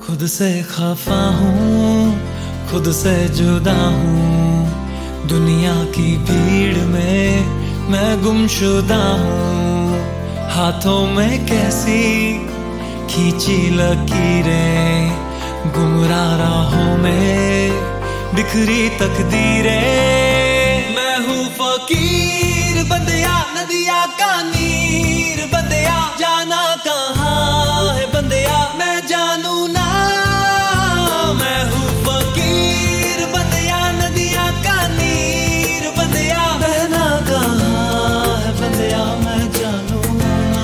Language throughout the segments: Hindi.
खुद से खफा हूँ, खुद से जुदा हूँ। दुनिया की भीड़ में मैं गुमशुदा हूँ। हाथों में कैसी खींची लकीरें, गुमराह राहों में बिखरी तकदीरें। मैं हूँ फकीर बंदिया, नदिया का नीर बंदिया, जाना कहाँ है बंदिया मैं जानू ना। मैं हूँ फकीर बंदिया, नदिया का नीर बंदिया, बहना कहाँ है बंदिया मैं जानू ना।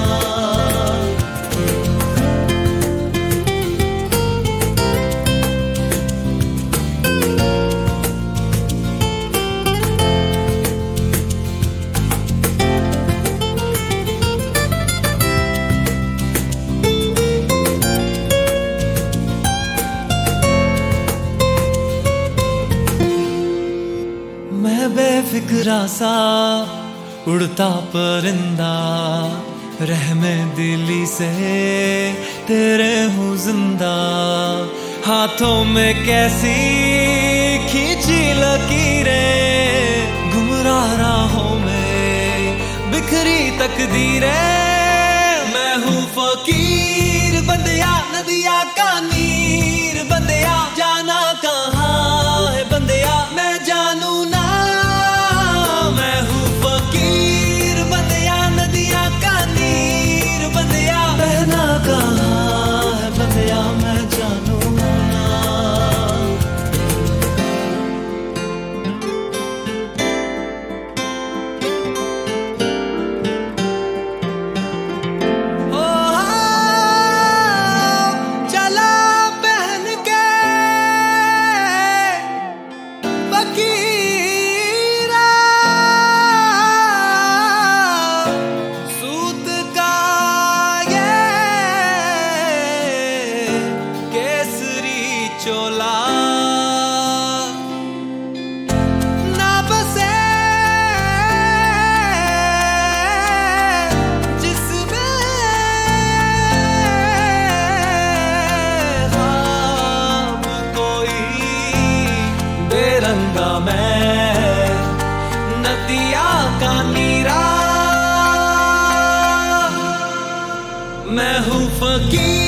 मैं बेफिक्रा सा उड़ता परिंदा, रहमे दिली से तेरे हूँ जिंदा। हाथों में कैसी खींची लकीरें, गुमराह राहों में बिखरी तकदीरें। मैं हूँ फकीर बंदिया, नदिया का नीर बंदिया, जाना कहाँ है बंदिया मैं जानू ना। मैं हूँ फकीर बंदिया, नदिया का नीर बंदिया, बहना कहाँ है बंदिया मैं जानू ना। चोला ना बसे जिसमें ख्वाब कोई बेरंगा मैं नदिया का नीरा। मैं हूँ फकीर